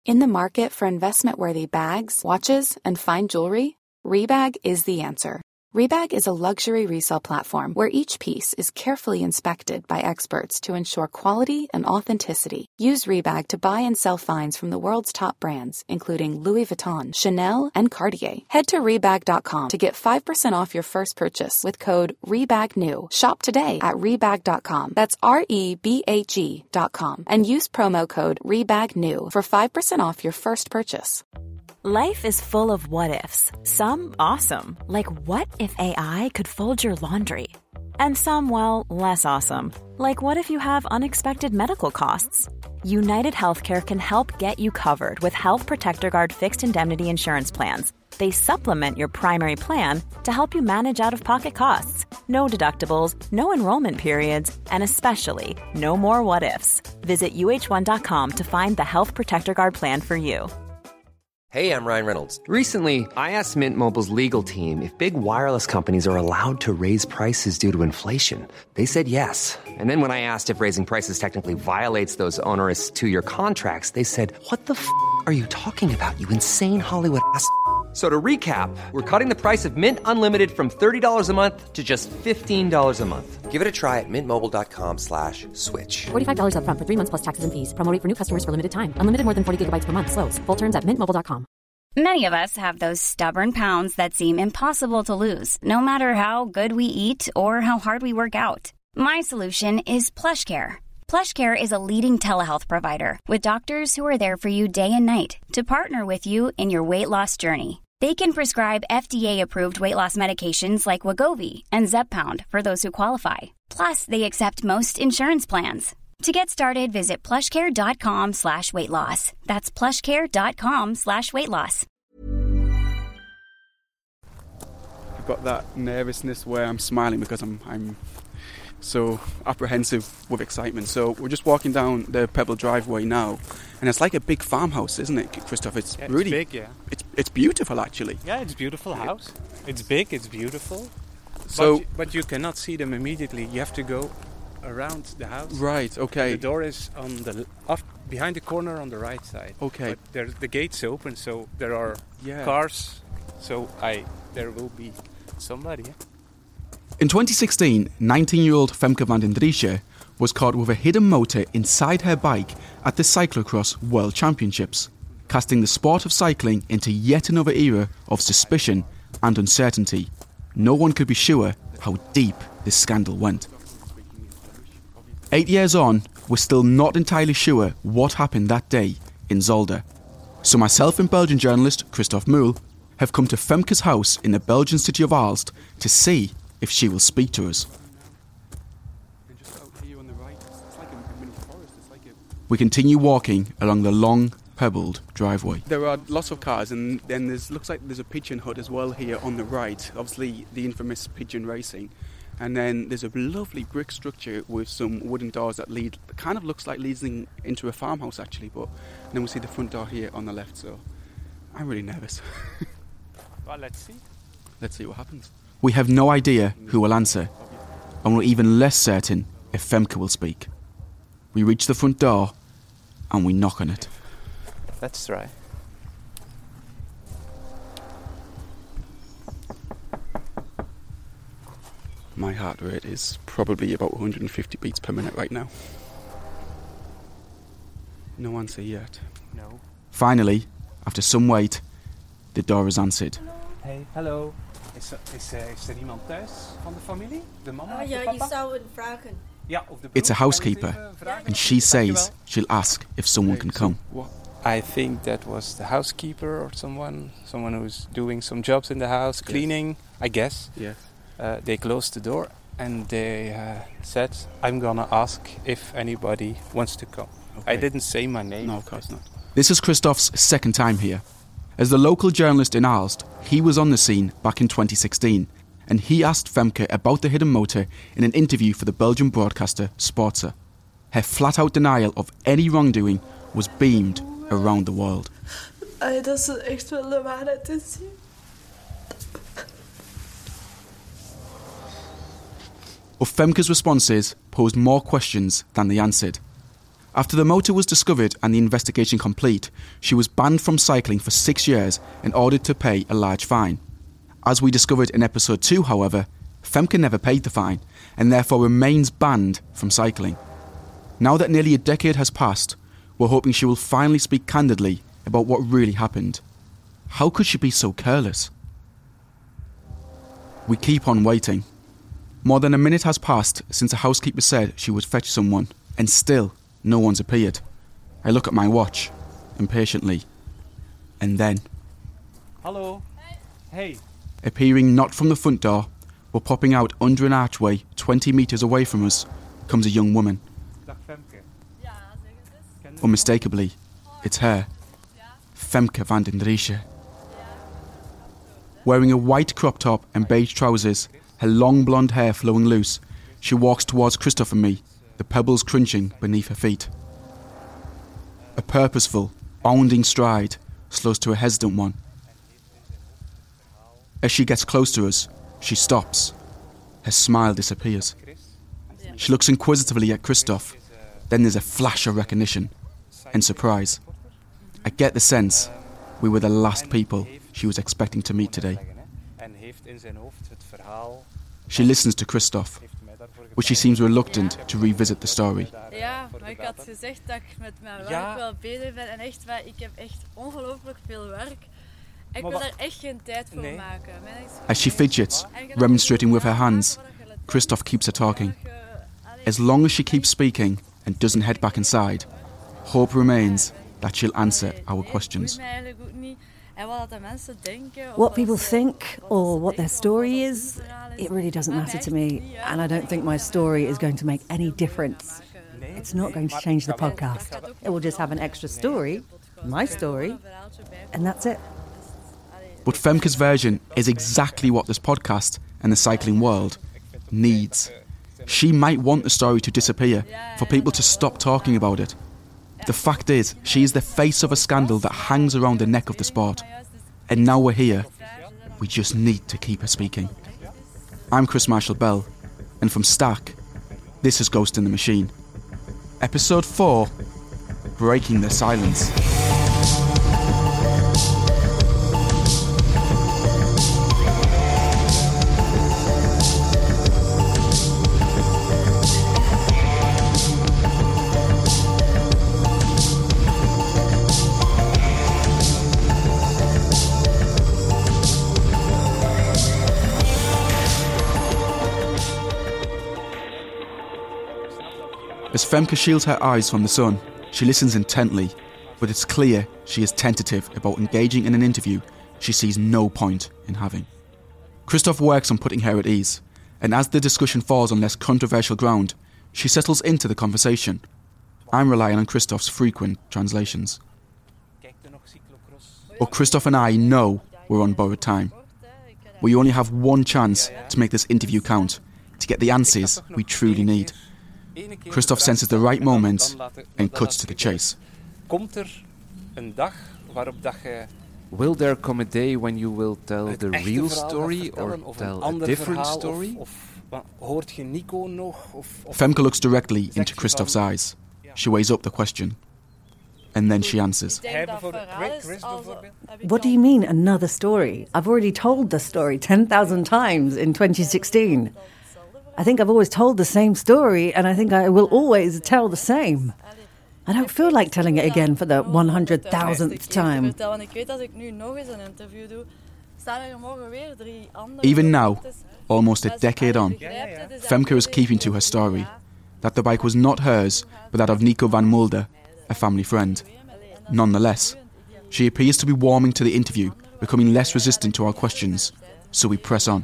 In the market for investment-worthy bags, watches, and fine jewelry, Rebag is the answer. Rebag is a luxury resale platform where each piece is carefully inspected by experts to ensure quality and authenticity. Use Rebag to buy and sell finds from the world's top brands, including Louis Vuitton, Chanel, and Cartier. Head to Rebag.com to get 5% off your first purchase with code REBAGNEW. Shop today at Rebag.com. That's REBAG.com. And use promo code REBAGNEW for 5% off your first purchase. Life is full of what-ifs. Some awesome, like what if AI could fold your laundry? And some, well, less awesome, like what if you have unexpected medical costs? United Healthcare can help get you covered with Health Protector Guard fixed indemnity insurance plans. They supplement your primary plan to help you manage out-of-pocket costs. No deductibles, no enrollment periods, and especially no more what-ifs. Visit uh1.com to find the Health Protector Guard plan for you. Hey, I'm Ryan Reynolds. Recently, I asked Mint Mobile's legal team if big wireless companies are allowed to raise prices due to inflation. They said yes. And then when I asked if raising prices technically violates those onerous two-year contracts, they said, what the f*** are you talking about, you insane Hollywood ass f- So to recap, we're cutting the price of Mint Unlimited from $30 a month to just $15 a month. Give it a try at mintmobile.com/switch. $45 up front for 3 months plus taxes and fees. Promo rate for new customers for limited time. Unlimited more than 40 gigabytes per month. Slows full terms at mintmobile.com. Many of us have those stubborn pounds that seem impossible to lose, no matter how good we eat or how hard we work out. My solution is PlushCare. PlushCare is a leading telehealth provider with doctors who are there for you day and night to partner with you in your weight loss journey. They can prescribe FDA-approved weight loss medications like Wegovy and Zepbound for those who qualify. Plus, they accept most insurance plans. To get started, visit plushcare.com/weightloss. That's plushcare.com/weightloss. I've got that nervousness where I'm smiling because I'm so apprehensive with excitement. So we're just walking down the Pebble driveway now, and it's like a big farmhouse, isn't it, Christoph? It's really big, yeah. It's beautiful, actually. Yeah, it's a beautiful house. It's big, it's beautiful. So, but you cannot see them immediately. You have to go around the house. Right. Okay. The door is on the behind the corner on the right side. Okay. But the gate's open, so there are cars. So there will be somebody. Yeah? In 2016, 19-year-old Femke van den Driesche was caught with a hidden motor inside her bike at the Cyclocross World Championships, casting the sport of cycling into yet another era of suspicion and uncertainty. No one could be sure how deep this scandal went. 8 years on, we're still not entirely sure what happened that day in Zolder. So myself and Belgian journalist Christoph Muhl have come to Femke's house in the Belgian city of Aalst to see if she will speak to us. We continue walking along the long, pebbled driveway. There are lots of cars, and then looks like there's a pigeon hut as well here on the right. Obviously, the infamous pigeon racing. And then there's a lovely brick structure with some wooden doors that kind of looks like leading into a farmhouse, actually. But then we see the front door here on the left, so I'm really nervous. Well, let's see. Let's see what happens. We have no idea who will answer, and we're even less certain if Femke will speak. We reach the front door, and we knock on it. Let's try. My heart rate is probably about 150 beats per minute right now. No answer yet. No. Finally, after some wait, the door is answered. Hey, hello. Is er iemand thuis van de familie? De mama of de papa? Je zou het vragen. Ja, of de broer. It's a housekeeper, and she says she'll ask if someone can come. I think that was the housekeeper or someone who's doing some jobs in the house, cleaning, I guess. Yes. They closed the door and they said, I'm gonna ask if anybody wants to come. Okay. I didn't say my name. No, of course not. This is Christoph's second time here. As the local journalist in Aalst, he was on the scene back in 2016, and he asked Femke about the hidden motor in an interview for the Belgian broadcaster Sportza. Her flat-out denial of any wrongdoing was beamed around the world. Dat ze echt wel de waarheid te zien. But Femke's responses posed more questions than they answered. After the motor was discovered and the investigation complete, she was banned from cycling for 6 years and ordered to pay a large fine. As we discovered in episode 2, however, Femke never paid the fine and therefore remains banned from cycling. Now that nearly a decade has passed, we're hoping she will finally speak candidly about what really happened. How could she be so careless? We keep on waiting. More than a minute has passed since the housekeeper said she would fetch someone, and still no one's appeared. I look at my watch, impatiently. And then... Hello. Hey. Appearing not from the front door, but popping out under an archway 20 metres away from us, comes a young woman. Unmistakably, it's her, Femke van den Driesche. Wearing a white crop top and beige trousers, her long blonde hair flowing loose, she walks towards Christoph and me, the pebbles crunching beneath her feet. A purposeful, bounding stride slows to a hesitant one. As she gets close to us, she stops. Her smile disappears. She looks inquisitively at Christoph. Then there's a flash of recognition and surprise. I get the sense we were the last people she was expecting to meet today. She listens to Christoph, but she seems reluctant to revisit the story. Ja, maar ik had gezegd dat ik met mijn werk wel bezig ben en echt, ik heb echt ongelooflijk veel werk. Ik wil er echt geen tijd voor maken. As she fidgets, remonstrating with her hands, Christoph keeps her talking. As long as she keeps speaking and doesn't head back inside, hope remains that she'll answer our questions. What people think or what their story is, it really doesn't matter to me, and I don't think my story is going to make any difference. It's not going to change the podcast. It will just have an extra story, my story, and that's it. But Femke's version is exactly what this podcast and the cycling world needs. She might want the story to disappear, for people to stop talking about it. The fact is, she is the face of a scandal that hangs around the neck of the sport. And now we're here, we just need to keep her speaking. I'm Chris Marshall-Bell, and from Stack, this is Ghost in the Machine. Episode 4, Breaking the Silence. As Femke shields her eyes from the sun, she listens intently, but it's clear she is tentative about engaging in an interview she sees no point in having. Christoph works on putting her at ease, and as the discussion falls on less controversial ground, she settles into the conversation. I'm relying on Christoph's frequent translations. But Christoph and I know we're on borrowed time. We only have one chance to make this interview count, to get the answers we truly need. Christoph senses the right moment and cuts to the chase. Will there come a day when you will tell the real story or tell a different story? Femke looks directly into Christoph's eyes. She weighs up the question. And then she answers. What do you mean, another story? I've already told the story 10,000 times in 2016. I think I've always told the same story, and I think I will always tell the same. I don't feel like telling it again for the 100,000th time. Even now, almost a decade on, Femke is keeping to her story, that the bike was not hers, but that of Nico van Mulder, a family friend. Nonetheless, she appears to be warming to the interview, becoming less resistant to our questions, so we press on.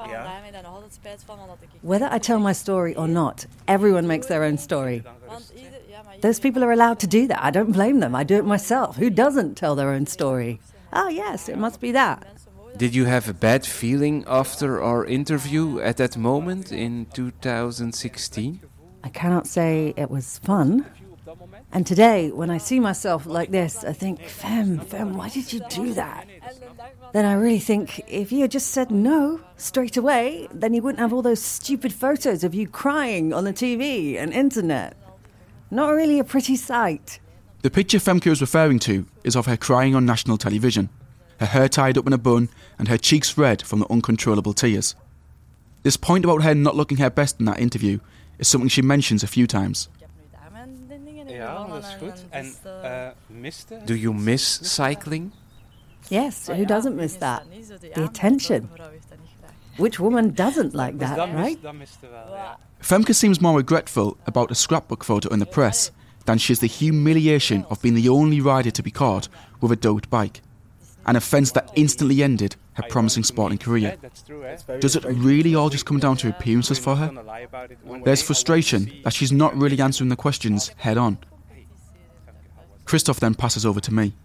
Whether I tell my story or not, everyone makes their own story. Those people are allowed to do that. I don't blame them. I do it myself. Who doesn't tell their own story? Oh, yes, it must be that. Did you have a bad feeling after our interview at that moment in 2016? I cannot say it was fun. And today, when I see myself like this, I think, Fem, why did you do that? Then I really think, if you had just said no straight away, then you wouldn't have all those stupid photos of you crying on the TV and internet. Not really a pretty sight. The picture Femke is referring to is of her crying on national television, her hair tied up in a bun and her cheeks red from the uncontrollable tears. This point about her not looking her best in that interview is something she mentions a few times. Yeah, that's good. And do you miss cycling? Yes, who doesn't miss that? The attention. Which woman doesn't like that, right? Femke seems more regretful about a scrapbook photo in the press than she is the humiliation of being the only rider to be caught with a doped bike. An offence that instantly ended her promising sporting career. Does it really all just come down to appearances for her? There's frustration that she's not really answering the questions head on. Christoph then passes over to me.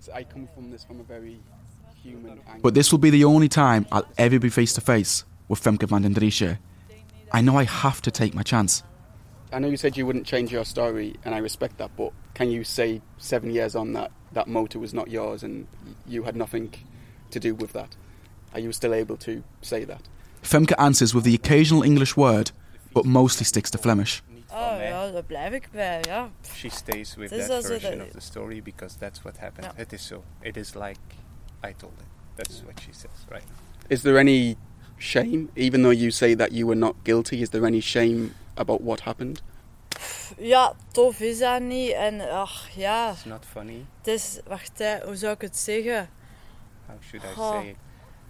But this will be the only time I'll ever be face to face with Femke van den Driesche. I know I have to take my chance. I know you said you wouldn't change your story, and I respect that, but can you say 7 years on that motor was not yours and you had nothing to do with that? Are you still able to say that? Femke answers with the occasional English word, but mostly sticks to Flemish. Oh, ja, daar blijf ik bij, ja. She stays with that version of the story because that's what happened. Yeah. It is so. It is like I told it. That's what she says, right? Is there any shame, even though you say that you were not guilty, is there any shame about what happened? Ja, tof is dat niet. En ach, ja. It's not funny. Het is, wacht, hoe zou ik het zeggen? How should I say it?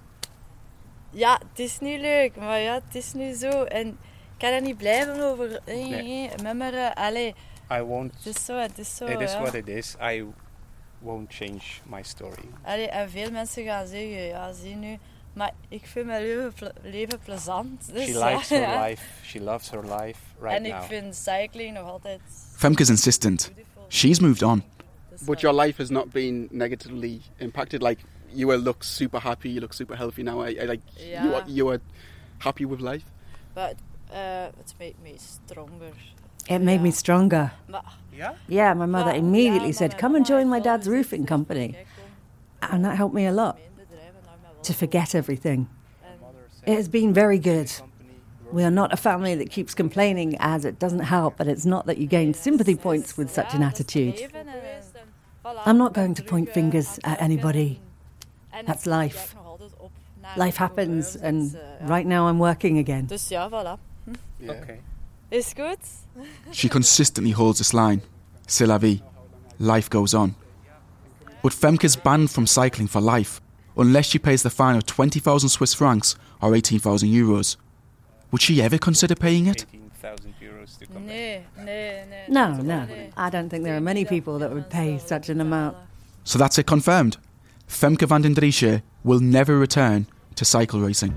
Ja, het is niet leuk, maar ja, het is nu zo. En ik kan er niet blijven over memmeren. Allee, I won't. Het is zo, het is zo. It is what it is. I won't change my story. Allee, en veel mensen gaan zeggen, ja, zie nu. Maar ik vind mijn leven plezant. Dus she likes her life. She loves her life right now. En ik vind cycling nog altijd... Femke's insistent. She's moved on. But your life has not been negatively impacted. Like, you look super happy, you look super healthy now. You are happy with life? But it made me stronger. It made me stronger. Yeah? Yeah, my mother immediately said, come and join my dad's roofing company. And that helped me a lot. To forget everything. It has been very good. We are not a family that keeps complaining as it doesn't help, but it's not that you gain sympathy points with such an attitude. I'm not going to point fingers at anybody. That's life. Life happens, and right now I'm working again. Dus ja, voilà. Okay. Is goed? She consistently holds this line. C'est la vie. Life goes on. But Femke's banned from cycling for life, unless she pays the fine of 20,000 Swiss francs or 18,000 euros. Would she ever consider paying it? 18,000 euros to come back. No. I don't think there are many people that would pay such an amount. So that's it confirmed. Femke van den Driesche will never return to cycle racing.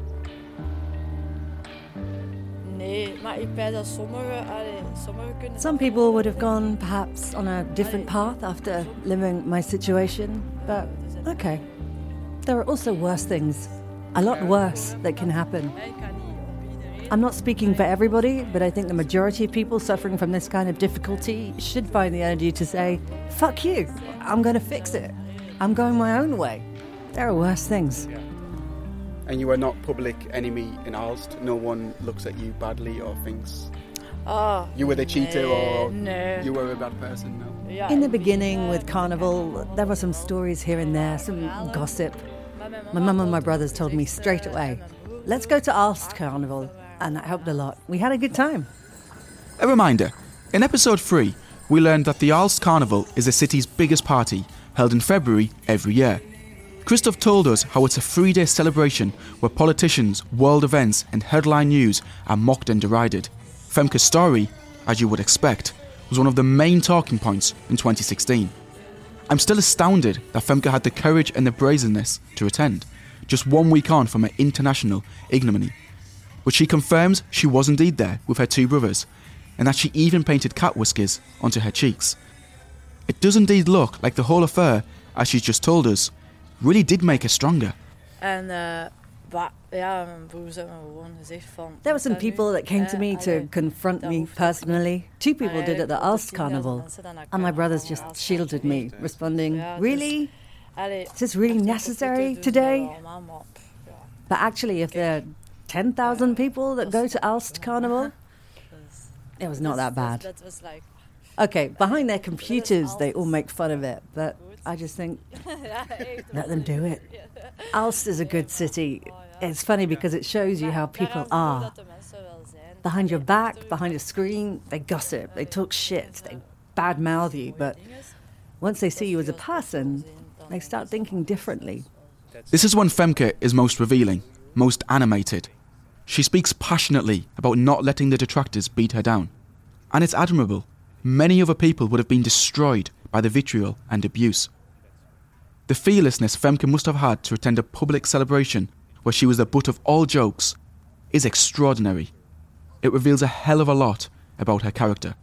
Some people would have gone perhaps on a different path after living my situation, but okay. There are also worse things, a lot worse, that can happen. I'm not speaking for everybody, but I think the majority of people suffering from this kind of difficulty should find the energy to say, fuck you, I'm going to fix it. I'm going my own way. There are worse things. And you are not public enemy in Aalst? No one looks at you badly or thinks you were the cheater or you were a bad person? No. In the beginning with Carnival, there were some stories here and there, some gossip. My mum and my brothers told me straight away, let's go to Aalst Carnival, and that helped a lot. We had a good time. A reminder, in episode 3, we learned that the Aalst Carnival is the city's biggest party, held in February every year. Christoph told us how it's a 3-day celebration where politicians, world events and headline news are mocked and derided. Femke's story, as you would expect, was one of the main talking points in 2016. I'm still astounded that Femke had the courage and the brazenness to attend, just 1 week on from her international ignominy. But she confirms she was indeed there with her 2 brothers, and that she even painted cat whiskers onto her cheeks. It does indeed look like the whole affair, as she's just told us, really did make her stronger. And there were some people that came to me to confront me personally. 2 people did at the Aalst Carnival, and my brothers just shielded me, responding, really? Is this really necessary today? But actually, if there are 10,000 people that go to Aalst Carnival, it was not that bad. Okay, behind their computers, they all make fun of it, but I just think, let them do it. Aalst is a good city. It's funny because it shows you how people are. Behind your back, behind a screen, they gossip, they talk shit, they badmouth you, but once they see you as a person, they start thinking differently. This is when Femke is most revealing, most animated. She speaks passionately about not letting the detractors beat her down. And it's admirable. Many other people would have been destroyed by the vitriol and abuse. The fearlessness Femke must have had to attend a public celebration where she was the butt of all jokes is extraordinary. It reveals a hell of a lot about her character.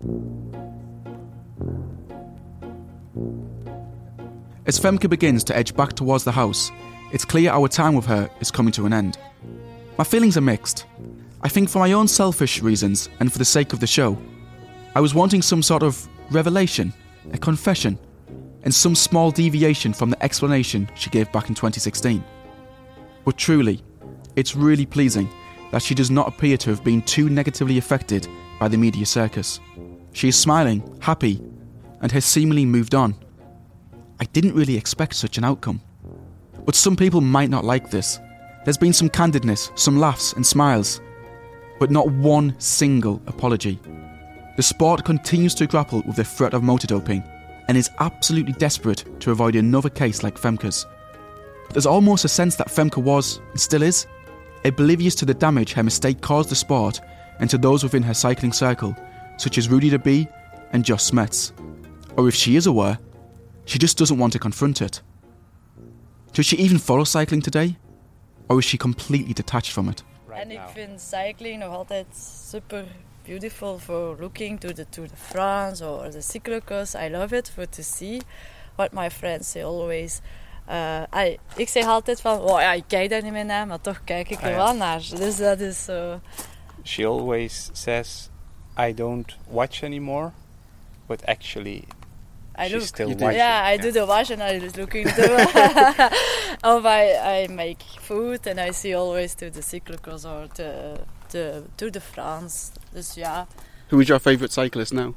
As Femke begins to edge back towards the house, it's clear our time with her is coming to an end. My feelings are mixed. I think for my own selfish reasons and for the sake of the show, I was wanting some sort of revelation, a confession, and some small deviation from the explanation she gave back in 2016. But truly, it's really pleasing that she does not appear to have been too negatively affected by the media circus. She is smiling, happy, and has seemingly moved on. I didn't really expect such an outcome. But some people might not like this. There's been some candidness, some laughs and smiles, but not one single apology. The sport continues to grapple with the threat of motor doping and is absolutely desperate to avoid another case like Femke's. There's almost a sense that Femke was, and still is, oblivious to the damage her mistake caused the sport and to those within her cycling circle, such as Rudy de Bie and Jos Smets. Or if she is aware, she just doesn't want to confront it. Does she even follow cycling today? Or is she completely detached from it? En ik vind cycling nog altijd super beautiful for looking to the Tour de France or the cyclocross. I love it for to see what my friends say always. Ik zeg altijd van, oh ja, ik kijk daar niet meer naar, maar toch kijk ik er wel naar. Dus dat is zo. She always says, I don't watch anymore, but actually she's still watching. Yeah, I do the watch and I just looking to of I make food and I see always to the cyclocross or to Tour de France. Dus ja. Who is your favourite cyclist now?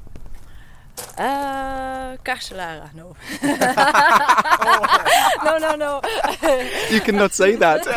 Cancellara, no. No. You cannot say that.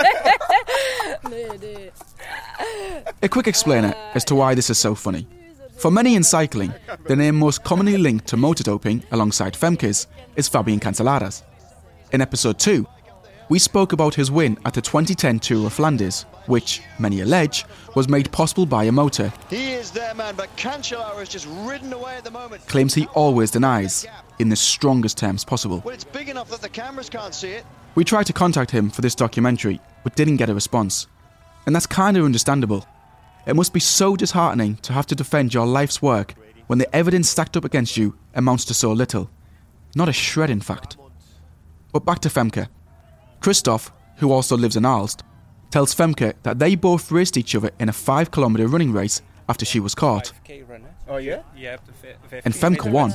Nee. A quick explainer as to why this is so funny. For many in cycling, the name most commonly linked to motor doping alongside Femke's is Fabian Cancellara's. In episode 2, we spoke about his win at the 2010 Tour of Flanders, which, many allege, was made possible by a motor. He is there, man, but Cancellara has just ridden away at the moment. Claims he always denies, in the strongest terms possible. Well, it's big enough that the cameras can't see it. We tried to contact him for this documentary, but didn't get a response. And that's kinda understandable. It must be so disheartening to have to defend your life's work when the evidence stacked up against you amounts to so little. Not a shred, in fact. But back to Femke. Christoph, who also lives in Aalst, tells Femke that they both raced each other in a 5-kilometer running race after she was caught. Oh yeah? And Femke won.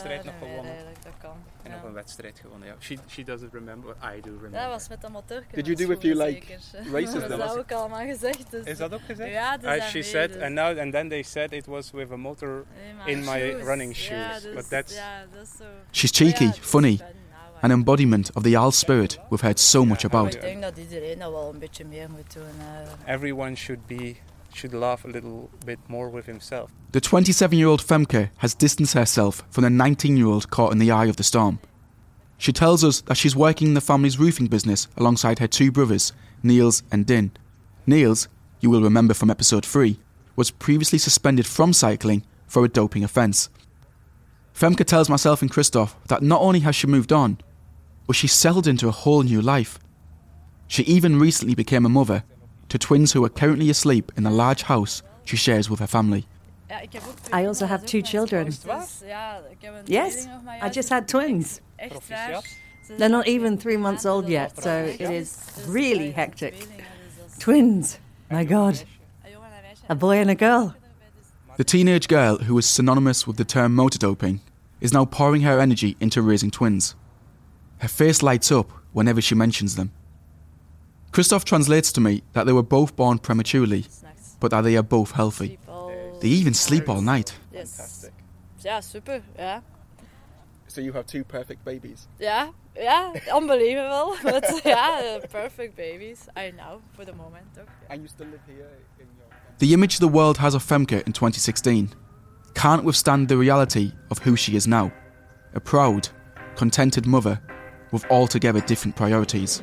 She doesn't remember, but I do remember. Dat was met de motor. Did you do a few races then? Dat is ook allemaal gezegd. Dus is dat ook gezegd? Ja, dat she said, dus. And then they said it was with a motor in my running shoes. Ja, dus, but that's zo. She's cheeky, funny, an embodiment of the Aalst spirit we've heard so much about. Ik denk dat iedereen dat wel een beetje meer moet doen. Everyone should laugh a little bit more with himself. The 27-year-old Femke has distanced herself from the 19-year-old caught in the eye of the storm. She tells us that she's working in the family's roofing business alongside her two brothers, Niels and Din. Niels, you will remember from episode 3, was previously suspended from cycling for a doping offence. Femke tells myself and Christoph that not only has she moved on, but she's settled into a whole new life. She even recently became a mother to twins who are currently asleep in the large house she shares with her family. I also have 2 children. Yes, I just had twins. They're not even 3 months old yet, so it is really hectic. Twins, my God. A boy and a girl. The teenage girl who is synonymous with the term motor doping is now pouring her energy into raising twins. Her face lights up whenever she mentions them. Christoph translates to me that they were both born prematurely, but that they are both healthy. They even sleep all night. Yes. yeah, super, yeah. So you have 2 perfect babies? Yeah, unbelievable. But yeah, perfect babies. I know, for the moment. Okay. And you still live here in your... The image the world has of Femke in 2016 can't withstand the reality of who she is now. A proud, contented mother with altogether different priorities.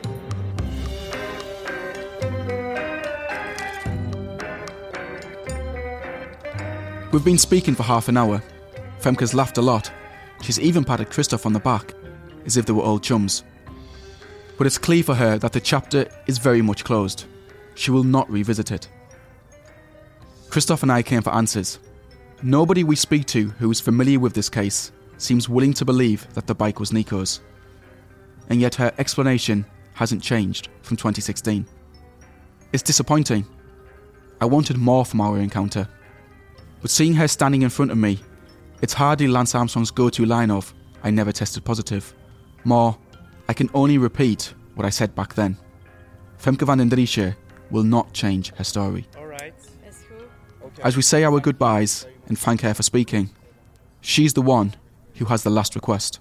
We've been speaking for half an hour. Femke's laughed a lot. She's even patted Christoph on the back, as if they were old chums. But it's clear for her that the chapter is very much closed. She will not revisit it. Christoph and I came for answers. Nobody we speak to who is familiar with this case seems willing to believe that the bike was Nico's. And yet her explanation hasn't changed from 2016. It's disappointing. I wanted more from our encounter. But seeing her standing in front of me, it's hardly Lance Armstrong's go-to line of, "I never tested positive." More, I can only repeat what I said back then. Femke van den Driesche will not change her story. All right. As we say our goodbyes and thank her for speaking, she's the one who has the last request.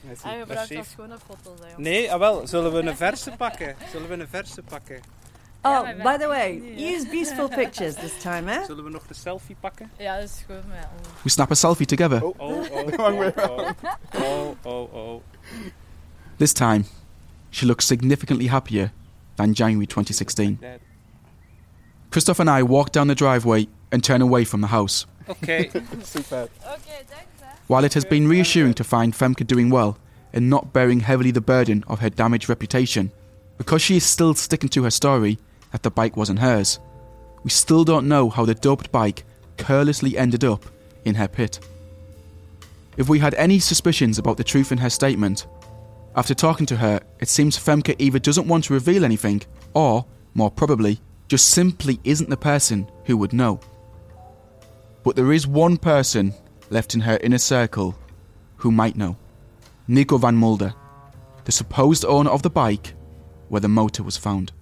Nee, wel, zullen we een verse pakken? Oh, by the way, use beautiful pictures this time, eh? Zullen we nog de selfie pakken? Ja, dat is goed. We snap a selfie together. Oh. This time, she looks significantly happier than January 2016. Christoph and I walk down the driveway and turn away from the house. Okay. Super. Okay, thanks. While it has been reassuring to find Femke doing well and not bearing heavily the burden of her damaged reputation, because she is still sticking to her story that the bike wasn't hers, we still don't know how the doped bike carelessly ended up in her pit. If we had any suspicions about the truth in her statement, after talking to her, it seems Femke either doesn't want to reveal anything or, more probably, just simply isn't the person who would know. But there is one person left in her inner circle who might know. Nico van Mulder, the supposed owner of the bike where the motor was found.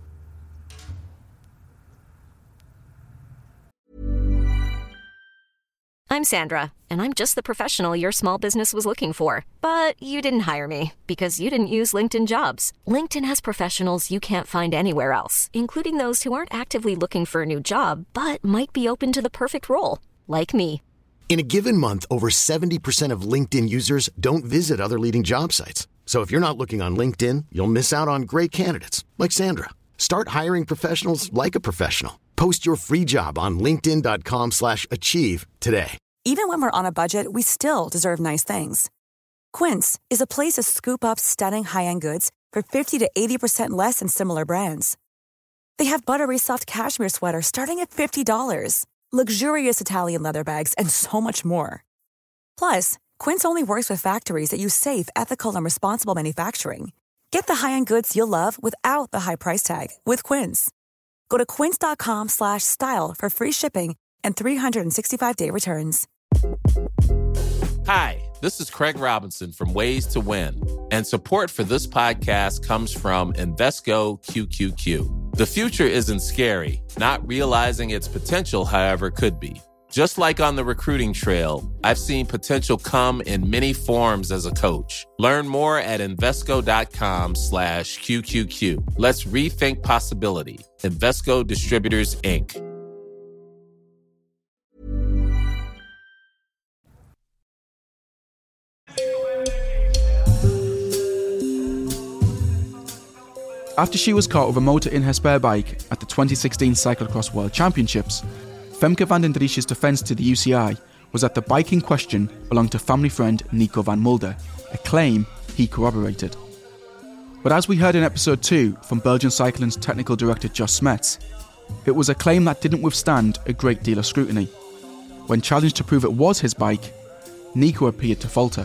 I'm Sandra, and I'm just the professional your small business was looking for. But you didn't hire me because you didn't use LinkedIn Jobs. LinkedIn has professionals you can't find anywhere else, including those who aren't actively looking for a new job, but might be open to the perfect role, like me. In a given month, over 70% of LinkedIn users don't visit other leading job sites. So if you're not looking on LinkedIn, you'll miss out on great candidates like Sandra. Start hiring professionals like a professional. Post your free job on linkedin.com/achieve today. Even when we're on a budget, we still deserve nice things. Quince is a place to scoop up stunning high-end goods for 50 to 80% less than similar brands. They have buttery soft cashmere sweaters starting at $50, luxurious Italian leather bags, and so much more. Plus, Quince only works with factories that use safe, ethical, and responsible manufacturing. Get the high-end goods you'll love without the high price tag with Quince. Go to quince.com/style for free shipping and 365-day returns. Hi, this is Craig Robinson from Ways to Win, and support for this podcast comes from Invesco QQQ. The future isn't scary. Not realizing its potential, however, could be. Just like on the recruiting trail, I've seen potential come in many forms as a coach. Learn more at Invesco.com/QQQ. Let's rethink possibility. Invesco Distributors, Inc. After she was caught with a motor in her spare bike at the 2016 Cyclocross World Championships, Femke van den Driesche's defence to the UCI was that the bike in question belonged to family friend Nico van Mulder, a claim he corroborated. But as we heard in episode 2 from Belgian Cycling's technical director Jos Smets, it was a claim that didn't withstand a great deal of scrutiny. When challenged to prove it was his bike, Nico appeared to falter.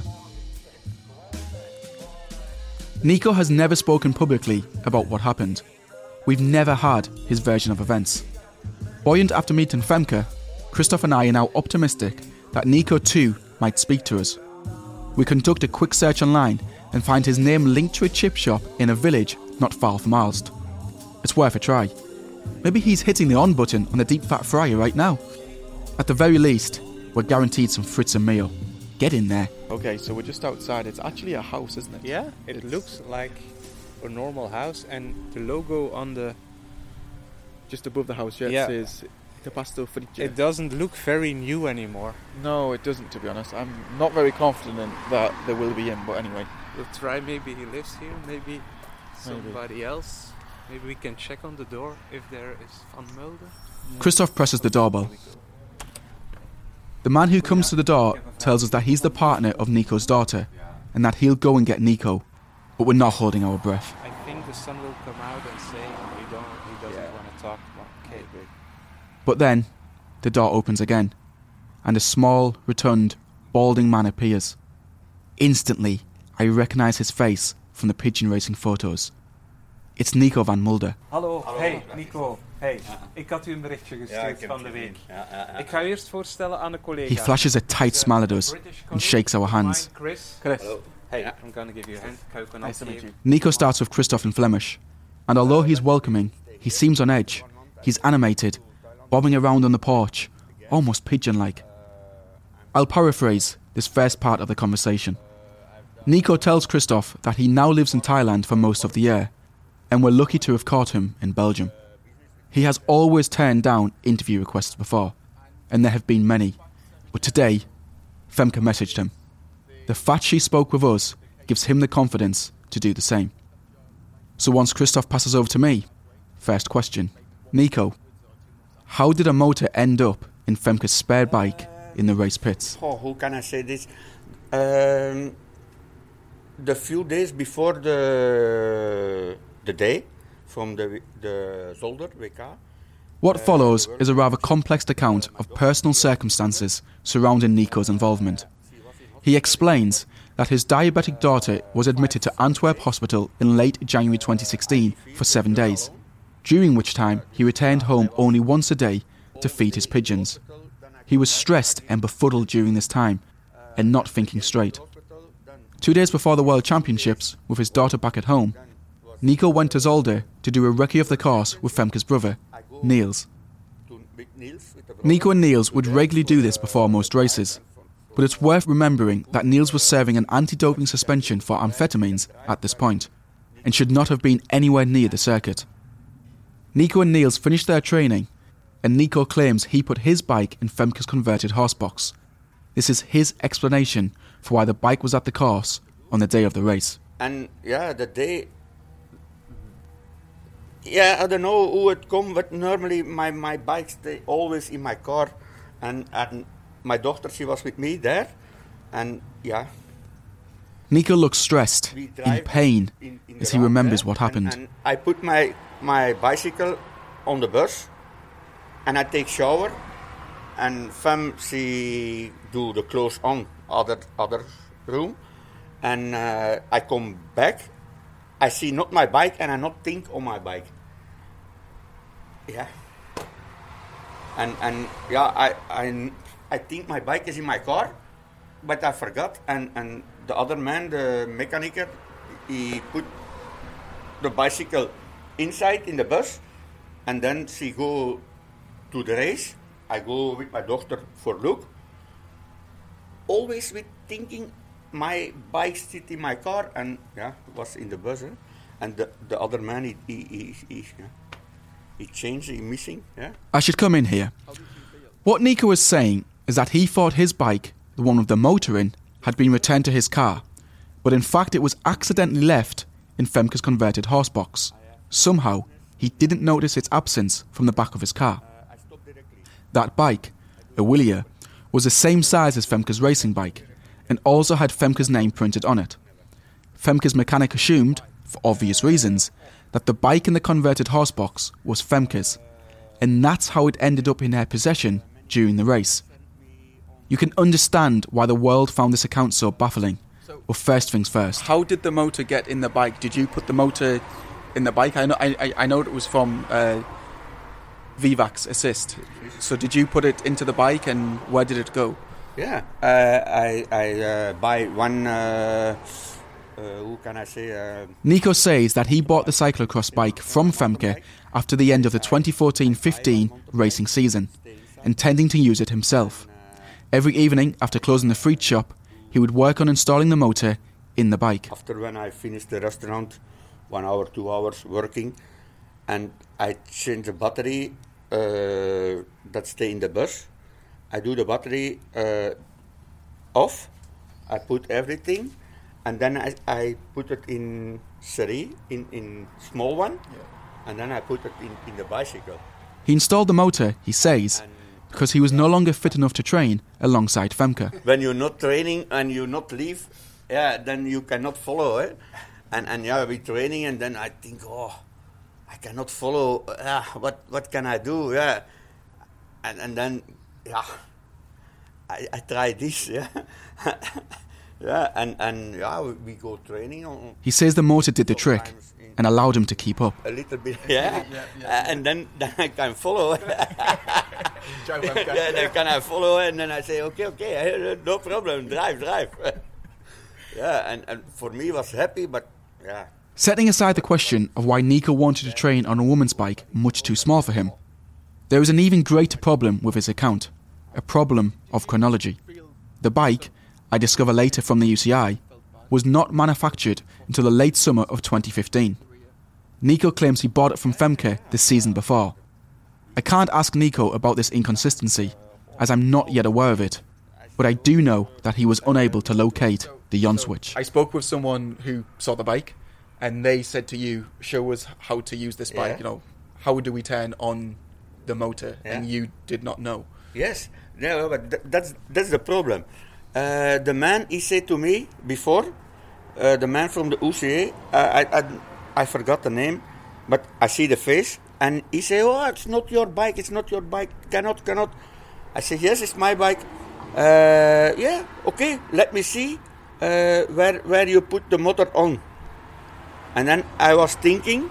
Nico has never spoken publicly about what happened. We've never had his version of events. Buoyant after meeting Femke, Christoph and I are now optimistic that Nico too might speak to us. We conduct a quick search online and find his name linked to a chip shop in a village not far from Aalst. It's worth a try. Maybe he's hitting the on button on the deep fat fryer right now. At the very least, we're guaranteed some Fritz and Mayo. get in there. Okay, so we're just outside. It's actually a house, isn't it? Yeah, it looks like a normal house, and the logo on the... Just above the house, it says Tapasto Frigge. It doesn't look very new anymore. No, it doesn't, to be honest. I'm not very confident that there will be in, but anyway. We'll try, maybe he lives here, maybe somebody else. Maybe we can check on the door if there is Van Mulder. Christoph presses the doorbell. The man who comes to the door tells us that he's the partner of Nico's daughter and that he'll go and get Nico, but we're not holding our breath. I think the son will come out and say he doesn't want to talk. Okay. But then, the door opens again, and a small, rotund, balding man appears. Instantly, I recognise his face from the pigeon racing photos. It's Nico van Mulder. Hallo, hey Nico. Hey, ik had u een berichtje gestuurd van de week. Ik ga u eerst voorstellen aan de collega. He flashes a tight smile at us and shakes our hands. Chris. Hey, I'm going to give you a hand. Nice to meet you. Nico starts with Christoph in Flemish, and although he's welcoming, he seems on edge. He's animated, bobbing around on the porch, almost pigeon-like. I'll paraphrase this first part of the conversation. Nico tells Christoph that he now lives in Thailand for most of the year, and we're lucky to have caught him in Belgium. He has always turned down interview requests before, and there have been many, but today, Femke messaged him. The fact she spoke with us gives him the confidence to do the same. So once Christoph passes over to me, first question, Nico, how did a motor end up in Femke's spare bike in the race pits? How can I say this? The few days before the day from the Zolder WK. What follows is a rather complex account of personal circumstances surrounding Nico's involvement. He explains that his diabetic daughter was admitted to Antwerp Hospital in late January 2016 for 7 days, during which time he returned home only once a day to feed his pigeons. He was stressed and befuddled during this time and not thinking straight. 2 days before the World Championships, with his daughter back at home, Nico went to Zolder to do a recce of the course with Femke's brother, Niels. Nico and Niels would regularly do this before most races, but it's worth remembering that Niels was serving an anti-doping suspension for amphetamines at this point, and should not have been anywhere near the circuit. Nico and Niels finished their training, and Nico claims he put his bike in Femke's converted horse box. This is his explanation for why the bike was at the course on the day of the race. And the day... I don't know who it come, but normally my bikes, they always in my car, and my daughter, she was with me there, and Nico looks stressed, in pain, as he remembers what happened. And I put my bicycle on the bus, and I take shower, and Fem, she do the clothes on other room, and I come back, I see not my bike, and I not think on my bike. I think my bike is in my car, but I forgot. And the other man, the mechanic, he put the bicycle inside in the bus, and then she go to the race. I go with my daughter for look. Always with thinking my bike sit in my car, and was in the bus. And the other man, he changed, he missing. I should come in here. What Nico is saying is that he thought his bike, the one with the motor in, had been returned to his car, but in fact it was accidentally left in Femke's converted horse box. Somehow, he didn't notice its absence from the back of his car. That bike, a Willier, was the same size as Femke's racing bike, and also had Femke's name printed on it. Femke's mechanic assumed, for obvious reasons, that the bike in the converted horse box was Femke's, and that's how it ended up in her possession during the race. You can understand why the world found this account so baffling. But first things first. How did the motor get in the bike? Did you put the motor in the bike? I know it was from Vivax Assist. So did you put it into the bike, and where did it go? I buy one... who can I say? Nico says that he bought the cyclocross bike from Femke after the end of the 2014-15 racing season, intending to use it himself. Every evening after closing the fruit shop, he would work on installing the motor in the bike. After when I finished the restaurant, 1 hour, 2 hours working, and I change the battery that stay in the bus. I do the battery off, I put everything, and then I put it in serie, in small one, and then I put it in the bicycle. He installed the motor, he says, because he was no longer fit enough to train alongside Femke. When you're not training and you not leave, then you cannot follow it. And we training, and then I think, I cannot follow. What can I do? Yeah, and then I try this. Yeah, we go training. He says the motor did the trick and allowed him to keep up. A little bit, and then I can follow. Then can I follow, and then I say, okay, no problem, drive. And for me it was happy, but yeah. Setting aside the question of why Nico wanted to train on a woman's bike much too small for him, there is an even greater problem with his account, a problem of chronology. The bike, I discover later from the UCI, was not manufactured until the late summer of 2015. Nico claims he bought it from Femke the season before. I can't ask Nico about this inconsistency, as I'm not yet aware of it, but I do know that he was unable to locate the Jon switch. I spoke with someone who saw the bike, and they said to you, show us how to use this bike, how do we turn on the motor, and you did not know. Yes, but that's the problem. The man, he said to me before, the man from the UCI, I forgot the name, but I see the face, and he said, it's not your bike, cannot. I said, yes, it's my bike. Okay, let me see where you put the motor on. And then I was thinking,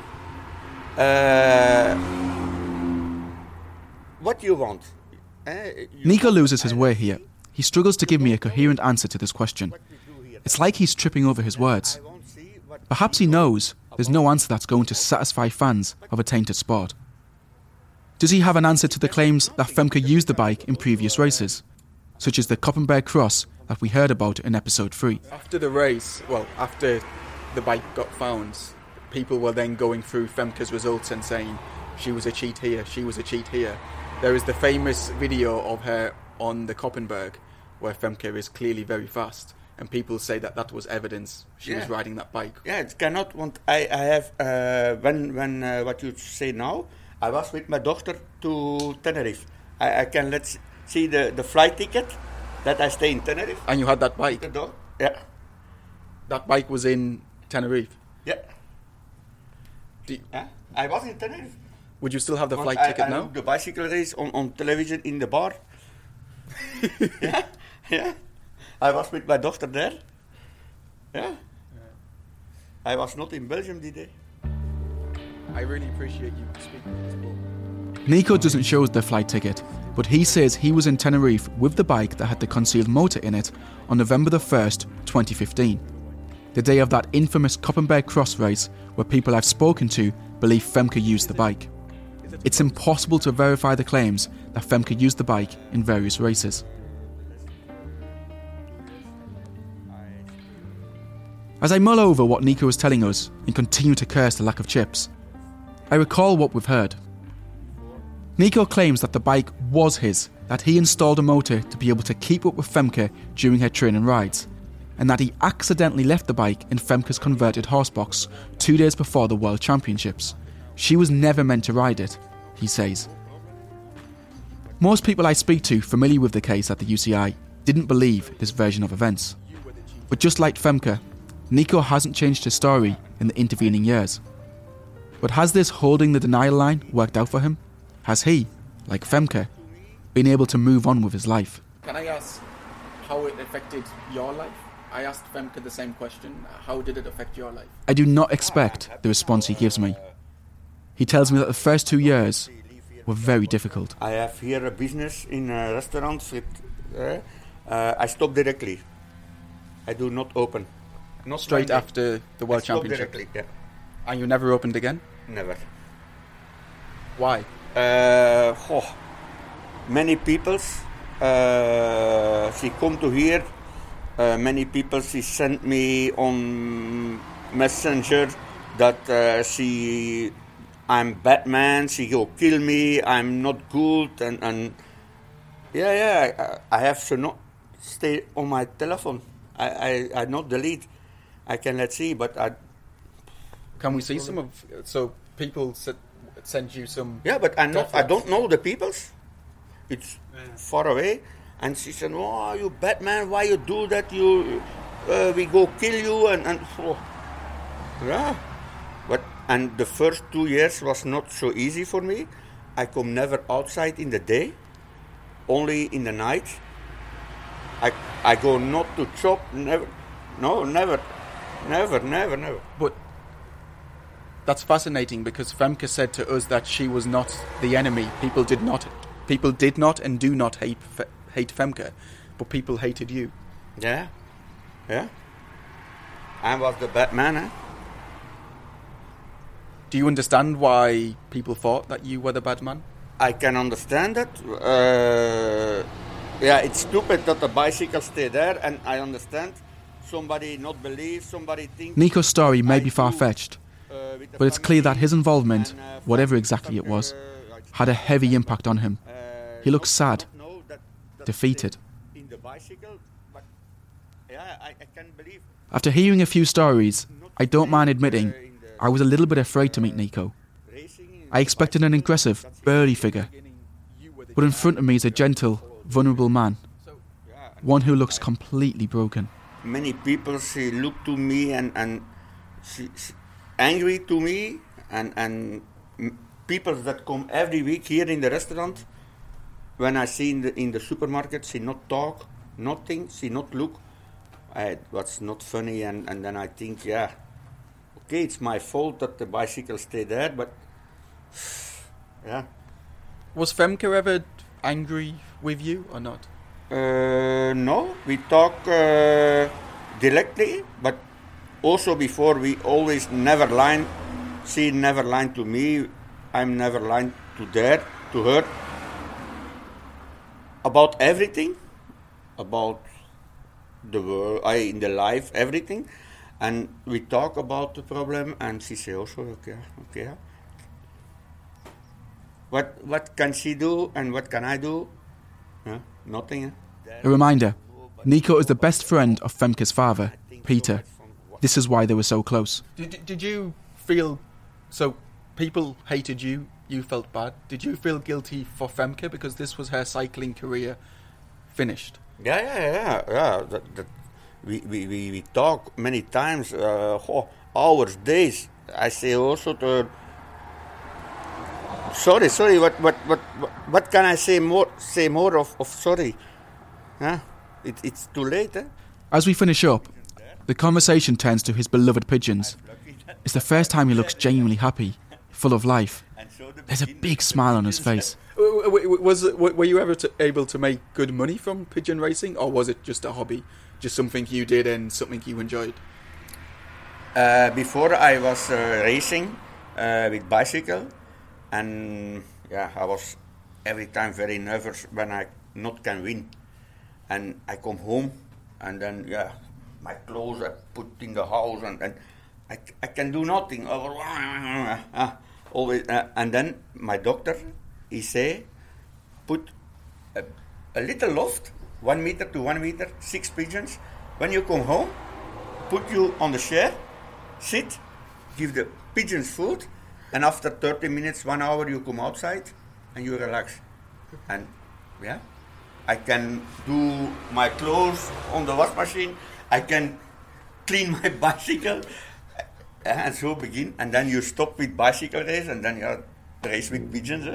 what you want? Nico loses his way here. He struggles to give me a coherent answer to this question. It's like he's tripping over his words. Perhaps he knows there's no answer that's going to satisfy fans of a tainted sport. Does he have an answer to the claims that Femke used the bike in previous races, such as the Koppenberg Cross that we heard about in episode 3? After the race, after the bike got found, people were then going through Femke's results and saying she was a cheat here, she was a cheat here. There is the famous video of her on the Koppenberg where Femke is clearly very fast, and people say that was evidence she was riding that bike. Yeah, it cannot want. I have when what you say now. I was with my daughter to Tenerife. I can let's see the flight ticket that I stay in Tenerife. And you had that bike? Yeah. That bike was in Tenerife? Yeah. I was in Tenerife. Would you still have the flight ticket now? The bicycle race on television in the bar. Yeah. I was with my daughter there. Yeah. I was not in Belgium that day. I really appreciate you speaking to this. Nico doesn't show us the flight ticket, but he says he was in Tenerife with the bike that had the concealed motor in it on November the 1st, 2015. The day of that infamous Koppenberg Cross race where people I've spoken to believe Femke used the bike. It's impossible to verify the claims that Femke used the bike in various races. As I mull over what Nico was telling us and continue to curse the lack of chips, I recall what we've heard. Nico claims that the bike was his, that he installed a motor to be able to keep up with Femke during her training rides, and that he accidentally left the bike in Femke's converted horsebox 2 days before the World Championships. She was never meant to ride it, he says. Most people I speak to familiar with the case at the UCI didn't believe this version of events. But just like Femke, Nico hasn't changed his story in the intervening years. But has this holding the denial line worked out for him? Has he, like Femke, been able to move on with his life? Can I ask how it affected your life? I asked Femke the same question. How did it affect your life? I do not expect the response he gives me. He tells me that the first 2 years were very difficult. I have here a business in a restaurant. I stop directly. I do not open. Not straight after the World Championship? Directly, yeah. And you never opened again? Never. Why? Many people, she come to here Many people she sent me on Messenger that I'm Batman, she go kill me, I'm not good, and I have to not stay on my telephone. I not delete. I can let's see, but I. Can we see some of? So people send you some. Yeah, but I don't know the peoples. It's far away, and she said, "Oh, you Batman, why you do that? We go kill you and oh. Yeah." And the first 2 years was not so easy for me. I come never outside in the day, only in the night. I go not to shop, never. But that's fascinating because Femke said to us that she was not the enemy. People did not and do not hate Femke, but people hated you. Yeah. I was the Batman, eh? Do you understand why people thought that you were the bad man? I can understand that. It's stupid that the bicycle stay there, and I understand. Somebody not believe, somebody think... Nico's story may be far-fetched, but it's clear that his involvement, whatever exactly it was, had a heavy impact on him. He looks sad, defeated. After hearing a few stories, I don't mind admitting I was a little bit afraid to meet Nico. I expected an aggressive, burly figure, but in front of me is a gentle, vulnerable man, one who looks completely broken. Many people, she look to me and she angry to me, and people that come every week here in the restaurant, when I see in the supermarket, she not talk, nothing, she not look. It was not funny, and then I think, okay, it's my fault that the bicycle stay there, but yeah. Was Femke ever angry with you or not? No, we talk directly, but also before we always never line. She never lied to me, I'm never lied to her. About everything, about the world, in the life, everything. And we talk about the problem, and she say also, okay. What can she do, and what can I do? Nothing. A reminder, Nico is the best friend of Femke's father, Peter. This is why they were so close. Did you feel... So, people hated you, you felt bad. Did you feel guilty for Femke because this was her cycling career finished? Yeah. We talk many times, hours, days. I say also to her, sorry, what can I say more of sorry? It's too late, eh? As we finish up, the conversation turns to his beloved pigeons. It's the first time he looks genuinely happy, full of life. There's a big smile on his face. Were you ever able to make good money from pigeon racing, or was it just a hobby? Just something you did and something you enjoyed? Before I was racing with bicycle, and I was every time very nervous when I not can win. And I come home, and then my clothes I put in the house, and I can do nothing. Always, and then my doctor, he say, put a little loft, 1 meter to 1 meter, 6 pigeons. When you come home, put you on the chair, sit, give the pigeons food, and after 30 minutes, 1 hour, you come outside and you relax. And I can do my clothes on the wash machine. I can clean my bicycle, and so begin. And then you stop with bicycle race, and then you race with pigeons.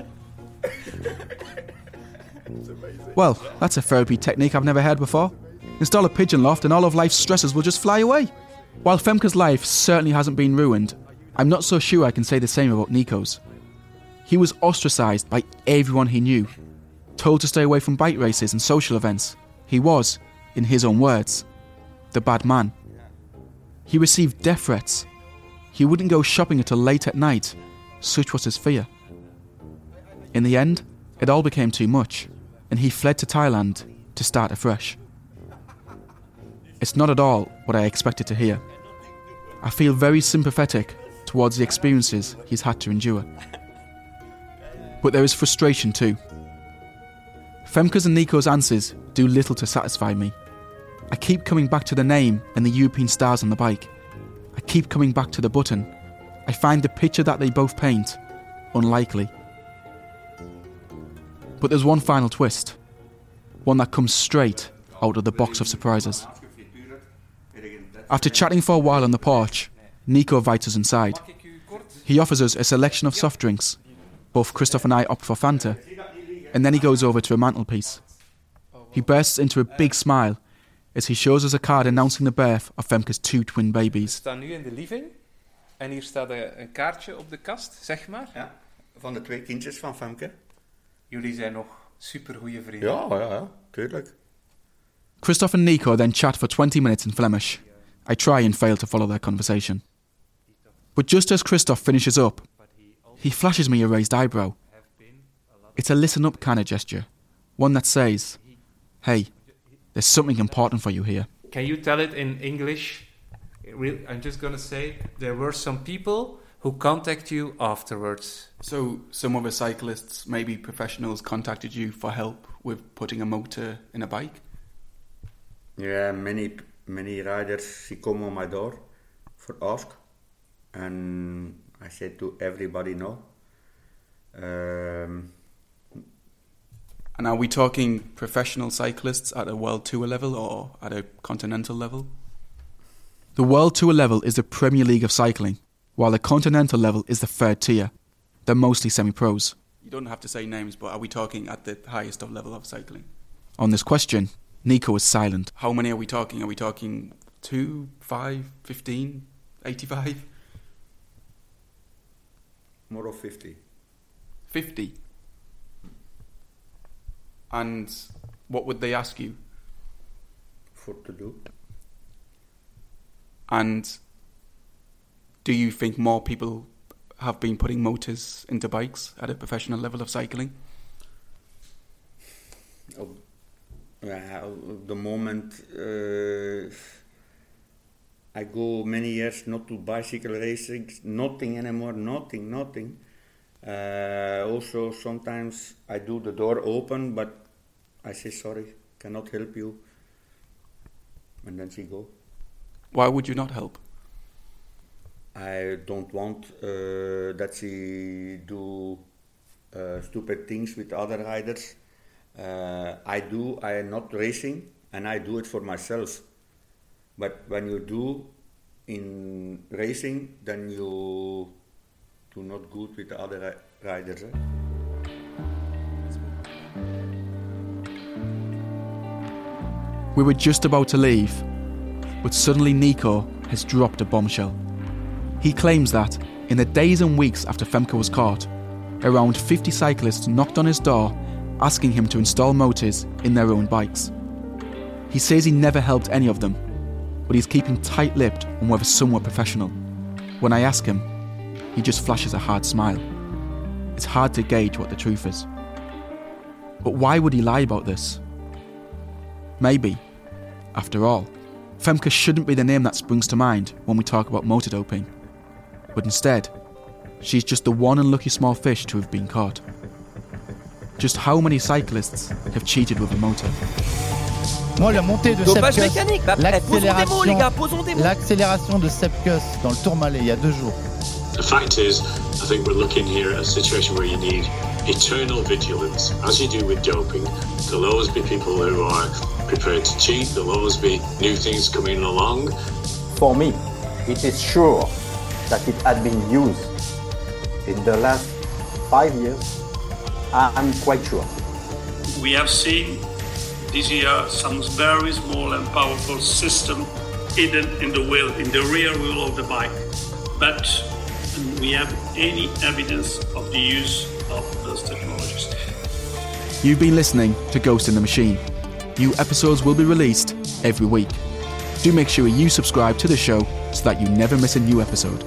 Well, that's a therapy technique I've never heard before. Install a pigeon loft and all of life's stresses will just fly away. While Femke's life certainly hasn't been ruined, I'm not so sure I can say the same about Nico's. He was ostracised by everyone he knew, told to stay away from bike races and social events. He was, in his own words, the bad man. He received death threats. He wouldn't go shopping until late at night, such was his fear. In the end, it all became too much, and he fled to Thailand to start afresh. It's not at all what I expected to hear. I feel very sympathetic towards the experiences he's had to endure. But there is frustration too. Femke's and Nico's answers do little to satisfy me. I keep coming back to the name and the European stars on the bike. I keep coming back to the button. I find the picture that they both paint unlikely. But there's one final twist. One that comes straight out of the box of surprises. After chatting for a while on the porch, Nico invites us inside. He offers us a selection of soft drinks. Both Christoph and I opt for Fanta, and then he goes over to a mantelpiece. He bursts into a big smile as he shows us a card announcing the birth of Femke's 2 twin babies. We staan nu in de living en hier staat een kaartje op de kast, zeg maar. Ja, van de 2 kindjes van Femke. Jullie zijn nog supergoeie vrienden. Ja, tuurlijk. Christoph and Nico then chat for 20 minutes in Flemish. I try and fail to follow their conversation. But just as Christoph finishes up, he flashes me a raised eyebrow. It's a listen up kind of gesture, one that says, "Hey, there's something important for you here." Can you tell it in English? I'm just going to say, there were some people who contact you afterwards. So some other cyclists, maybe professionals, contacted you for help with putting a motor in a bike? Yeah, many riders, they come on my door for ask. And I said to everybody no. And are we talking professional cyclists at a World Tour level or at a continental level? The World Tour level is the Premier League of cycling, while the continental level is the 3rd tier. They're mostly semi-pros. You don't have to say names, but are we talking at the highest of level of cycling? On this question, Nico is silent. How many are we talking? Are we talking 2, 5, 15, 85? More of 50. 50? And what would they ask you? For to do. And do you think more people have been putting motors into bikes at a professional level of cycling? The moment I go many years not to bicycle racing, nothing anymore, nothing. Also, sometimes I do the door open, but I say sorry, cannot help you, and then she go. Why would you not help? I don't want that she do stupid things with other riders. I am not racing, and I do it for myself. But when you do in racing, then you do not good with the other riders. We were just about to leave, but suddenly Nico has dropped a bombshell. He claims that, in the days and weeks after Femke was caught, around 50 cyclists knocked on his door asking him to install motors in their own bikes. He says he never helped any of them, but he's keeping tight-lipped on whether some were professional. When I ask him, he just flashes a hard smile. It's hard to gauge what the truth is. But why would he lie about this? Maybe, after all, Femke shouldn't be the name that springs to mind when we talk about motor doping. But instead, she's just the one unlucky small fish to have been caught. Just how many cyclists have cheated with a motor? Moi, la montée de Sepp Kuss, l'accélération de Sepp Kuss dans le Tourmalet il y a 2 jours. The fact is, I think we're looking here at a situation where you need eternal vigilance, as you do with doping. There'll always be people who are prepared to cheat. There'll always be new things coming along. For me, it is sure that it had been used in the last 5 years. I'm quite sure. We have seen this year some very small and powerful system hidden in the wheel, in the rear wheel of the bike. But we have any evidence of the use of those technologies. You've been listening to Ghost in the Machine. New episodes will be released every week. Do make sure you subscribe to the show so that you never miss a new episode.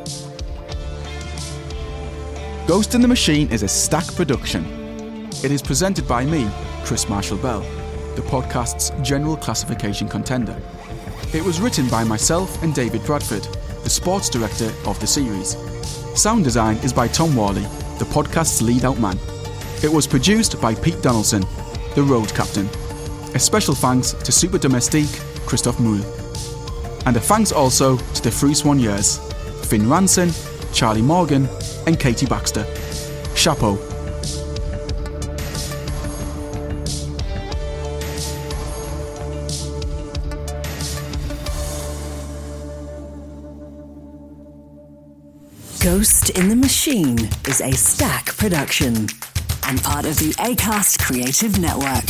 Ghost in the Machine is a Stack production. It is presented by me, Chris Marshall Bell, the podcast's general classification contender. It was written by myself and David Bradford, the sports director of the series. Sound design is by Tom Worley, the podcast's lead out man. It was produced by Pete Donaldson, the road captain. A special thanks to Super Domestique Christophe Moule. And a thanks also to the Free Swan Years, Finn Ranson, Charlie Morgan and Katie Baxter. Chapeau. Ghost in the Machine is a Stack production and part of the Acast Creative Network.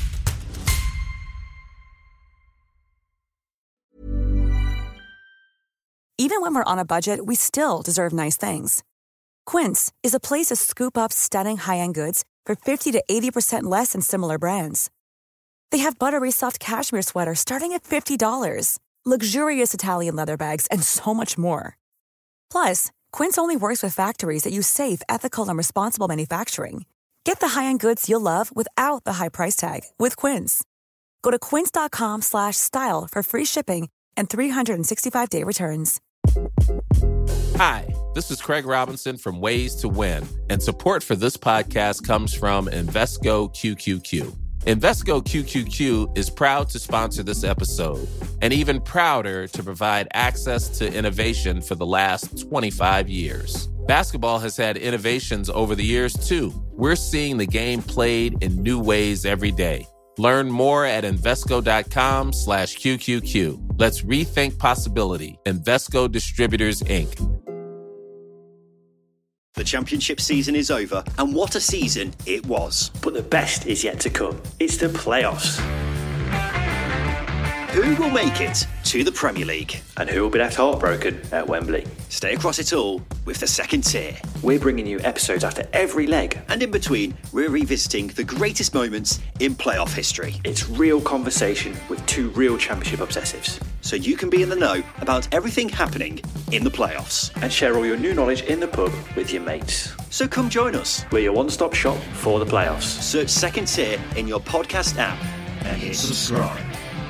Even when we're on a budget, we still deserve nice things. Quince is a place to scoop up stunning high-end goods for 50 to 80% less than similar brands. They have buttery soft cashmere sweaters starting at $50, luxurious Italian leather bags, and so much more. Plus, Quince only works with factories that use safe, ethical, and responsible manufacturing. Get the high-end goods you'll love without the high price tag with Quince. Go to quince.com/style for free shipping and 365-day returns. Hi, this is Craig Robinson from Ways to Win, and support for this podcast comes from Invesco QQQ. Invesco QQQ is proud to sponsor this episode, and even prouder to provide access to innovation for the last 25 years. Basketball has had innovations over the years, too. We're seeing the game played in new ways every day. Learn more at Invesco.com/QQQ. Let's rethink possibility. Invesco Distributors, Inc. The championship season is over, and what a season it was. But the best is yet to come. It's the playoffs. Who will make it to the Premier League? And who will be left heartbroken at Wembley? Stay across it all with the Second Tier. We're bringing you episodes after every leg. And in between, we're revisiting the greatest moments in playoff history. It's real conversation with two real championship obsessives. So you can be in the know about everything happening in the playoffs. And share all your new knowledge in the pub with your mates. So come join us. We're your one-stop shop for the playoffs. Search Second Tier in your podcast app and hit subscribe.